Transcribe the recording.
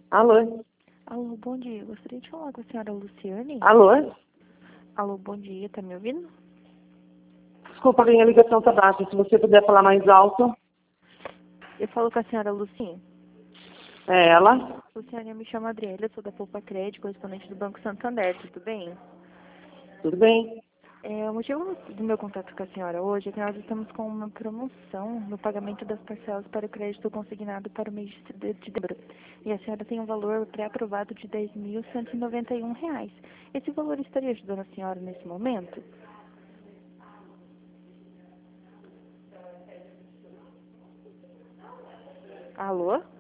Alô? Alô, bom dia. Gostaria de falar com a senhora Luciane. Alô? Alô, bom dia. Tá me ouvindo? Desculpa, minha ligação tá baixa. Se você puder falar mais alto. Eu falo com a senhora Luciane. É ela? Luciane, eu me chamo Adriele, sou da Poupa Crédito, correspondente do Banco Santander, tudo bem? Tudo bem? O motivo do meu contato com a senhora hoje é que nós estamos com uma promoção no pagamento das parcelas para o crédito consignado para o mês de dezembro. E a senhora tem um valor pré-aprovado de R$ 10.191. Esse valor estaria ajudando a senhora nesse momento? Alô?